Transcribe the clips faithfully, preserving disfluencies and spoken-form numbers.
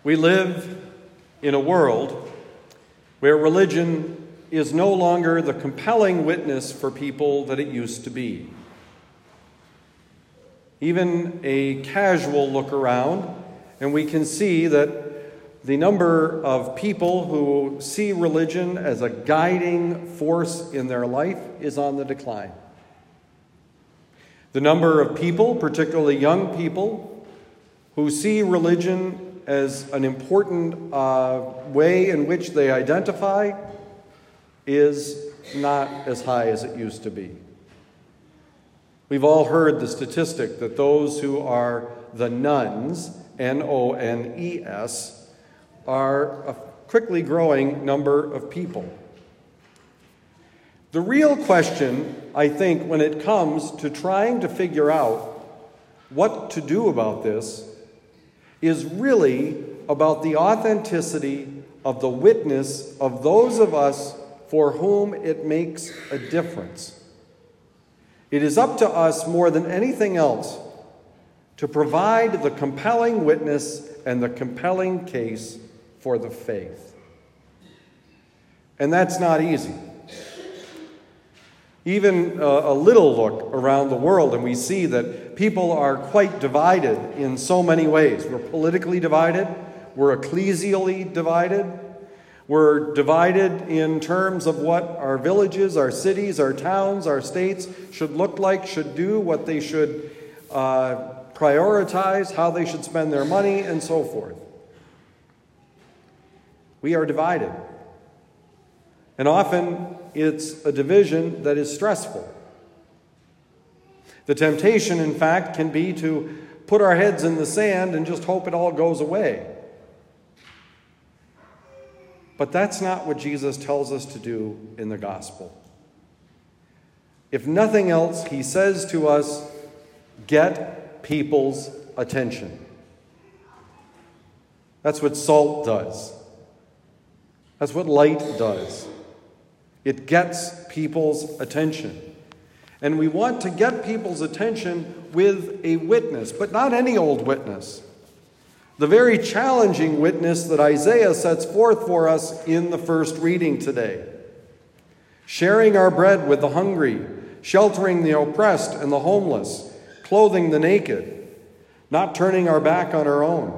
We live in a world where religion is no longer the compelling witness for people that it used to be. Even a casual look around, and we can see that the number of people who see religion as a guiding force in their life is on the decline. The number of people, particularly young people, who see religion as an important uh, way in which they identify is not as high as it used to be. We've all heard the statistic that those who are the nones, N O N E S, are a quickly growing number of people. The real question, I think, when it comes to trying to figure out what to do about this is really about the authenticity of the witness of those of us for whom it makes a difference. It is up to us more than anything else to provide the compelling witness and the compelling case for the faith. And that's not easy. Even a, a little look around the world, and we see that people are quite divided in so many ways. We're politically divided. We're ecclesially divided. We're divided in terms of what our villages, our cities, our towns, our states should look like, should do, what they should uh, prioritize, how they should spend their money, and so forth. We are divided. And often it's a division that is stressful. The temptation, in fact, can be to put our heads in the sand and just hope it all goes away. But that's not what Jesus tells us to do in the gospel. If nothing else, he says to us, get people's attention. That's what salt does. That's what light does. It gets people's attention. And we want to get people's attention with a witness, but not any old witness. The very challenging witness that Isaiah sets forth for us in the first reading today. Sharing our bread with the hungry, sheltering the oppressed and the homeless, clothing the naked, not turning our back on our own.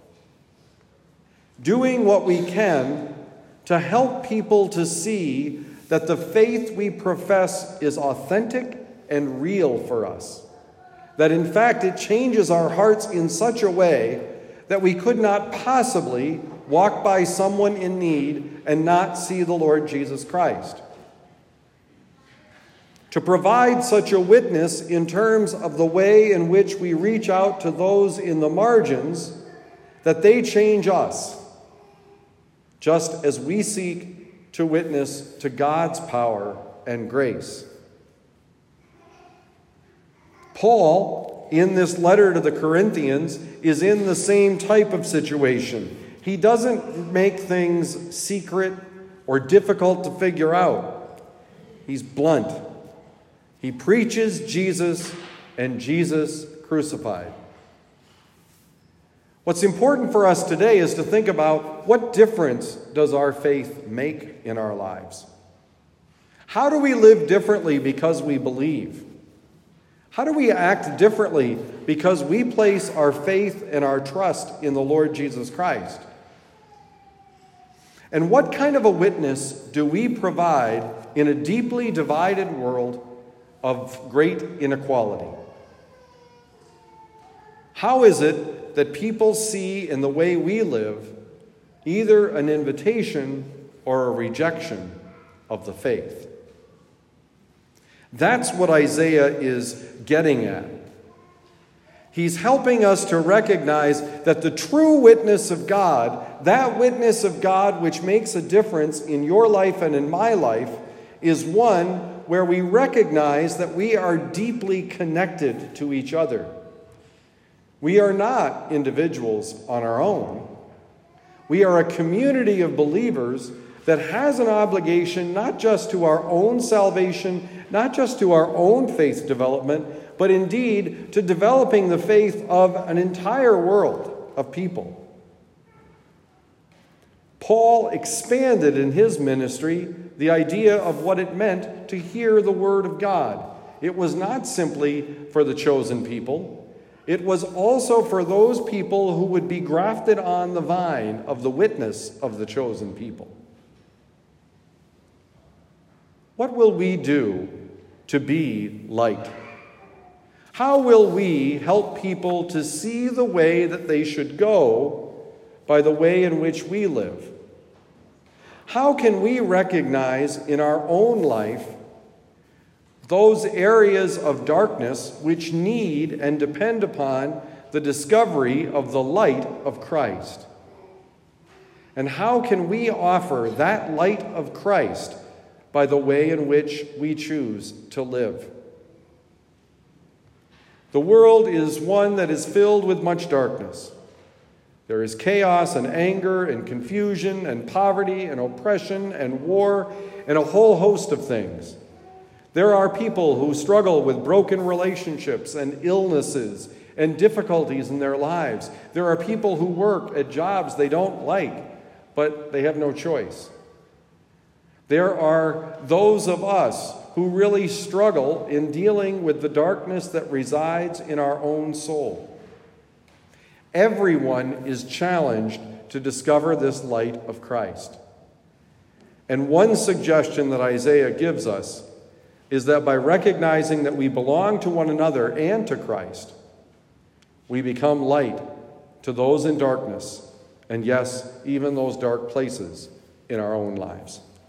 Doing what we can to help people to see that the faith we profess is authentic and real for us. That in fact it changes our hearts in such a way that we could not possibly walk by someone in need and not see the Lord Jesus Christ. To provide such a witness in terms of the way in which we reach out to those in the margins, that they change us, just as we seek to witness to God's power and grace. Paul, in this letter to the Corinthians, is in the same type of situation. He doesn't make things secret or difficult to figure out. He's blunt. He preaches Jesus and Jesus crucified. What's important for us today is to think about what difference does our faith make in our lives? How do we live differently because we believe? How do we act differently because we place our faith and our trust in the Lord Jesus Christ? And what kind of a witness do we provide in a deeply divided world of great inequality? How is it that people see in the way we live either an invitation or a rejection of the faith? That's what Isaiah is getting at. He's helping us to recognize that the true witness of God, that witness of God which makes a difference in your life and in my life, is one where we recognize that we are deeply connected to each other. We are not individuals on our own. We are a community of believers that has an obligation not just to our own salvation, not just to our own faith development, but indeed to developing the faith of an entire world of people. Paul expanded in his ministry the idea of what it meant to hear the word of God. It was not simply for the chosen people. It was also for those people who would be grafted on the vine of the witness of the chosen people. What will we do to be light? How will we help people to see the way that they should go by the way in which we live? How can we recognize in our own life those areas of darkness which need and depend upon the discovery of the light of Christ? And how can we offer that light of Christ by the way in which we choose to live? The world is one that is filled with much darkness. There is chaos and anger and confusion and poverty and oppression and war and a whole host of things. There are people who struggle with broken relationships and illnesses and difficulties in their lives. There are people who work at jobs they don't like, but they have no choice. There are those of us who really struggle in dealing with the darkness that resides in our own soul. Everyone is challenged to discover this light of Christ. And one suggestion that Isaiah gives us is that by recognizing that we belong to one another and to Christ, we become light to those in darkness, and yes, even those dark places in our own lives.